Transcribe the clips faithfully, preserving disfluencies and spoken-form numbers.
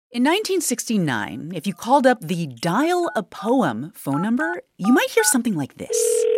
In nineteen sixty-nine, if you called up the Dial a Poem phone number, you might hear something like this.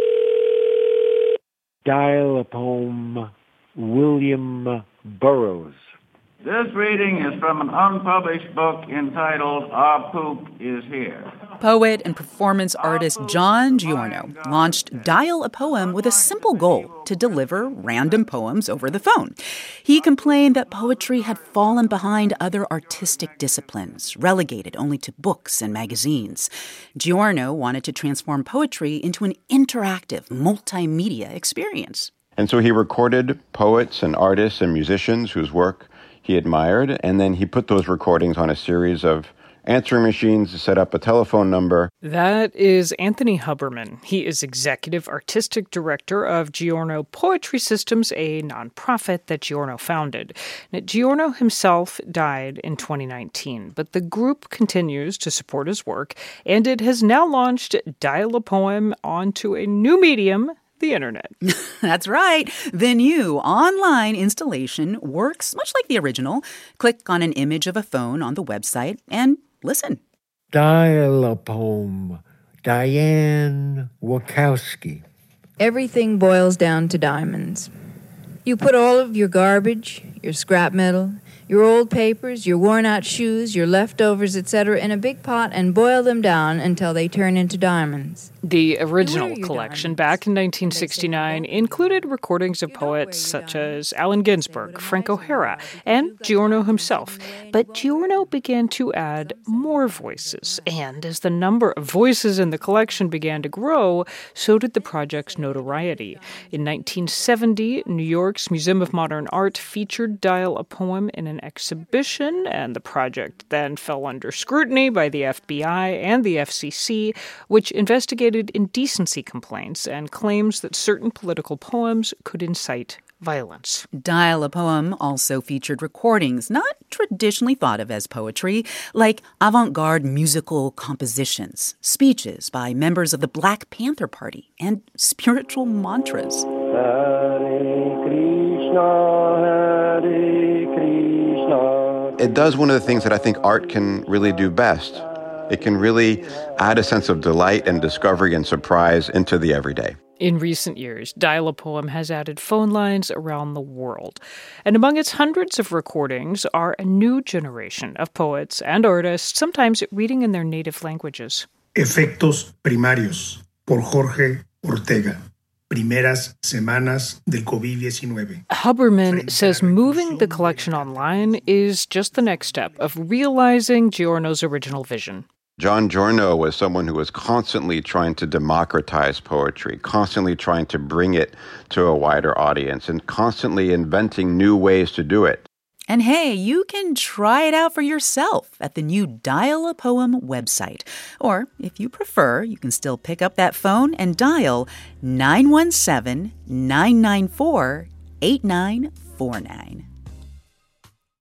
Dial a Poem, William Burroughs. This reading is from an unpublished book entitled Our Poop is Here. Poet and performance artist John Giorno launched Dial a Poem with a simple goal to deliver random poems over the phone. He complained that poetry had fallen behind other artistic disciplines, relegated only to books and magazines. Giorno wanted to transform poetry into an interactive, multimedia experience. And so he recorded poets and artists and musicians whose work he admired, and then he put those recordings on a series of answering machines to set up a telephone number. That is Anthony Huberman. He is executive artistic director of Giorno Poetry Systems, a nonprofit that Giorno founded. Now, Giorno himself died in twenty nineteen, but the group continues to support his work, and it has now launched Dial a Poem onto a new medium, the internet. That's right. The new online installation works much like the original. Click on an image of a phone on the website and listen. Dial a Poem, Diane Wachowski. Everything boils down to diamonds. You put all of your garbage, your scrap metal, your old papers, your worn-out shoes, your leftovers, et cetera, in a big pot and boil them down until they turn into diamonds. The original collection back in nineteen sixty-nine included recordings of poets such as Allen Ginsberg, Frank O'Hara, and Giorno himself. But Giorno began to add more voices, and as the number of voices in the collection began to grow, so did the project's notoriety. In nineteen seventy, New York's Museum of Modern Art featured Dial a Poem in an exhibition, and the project then fell under scrutiny by the F B I and the F C C, which investigated indecency complaints and claims that certain political poems could incite violence. Dial a Poem also featured recordings not traditionally thought of as poetry, like avant-garde musical compositions, speeches by members of the Black Panther Party, and spiritual mantras. Hare Krishna, Hare Krishna. It does one of the things that I think art can really do best. It can really add a sense of delight and discovery and surprise into the everyday. In recent years, Dial a Poem has added phone lines around the world. And among its hundreds of recordings are a new generation of poets and artists, sometimes reading in their native languages. Efectos Primarios, por Jorge Ortega. Primeras semanas del COVID nineteen. Huberman says moving the collection online is just the next step of realizing Giorno's original vision. John Giorno was someone who was constantly trying to democratize poetry, constantly trying to bring it to a wider audience, and constantly inventing new ways to do it. And hey, you can try it out for yourself at the new Dial a Poem website. Or, if you prefer, you can still pick up that phone and dial nine one seven, nine nine four, eight nine four nine.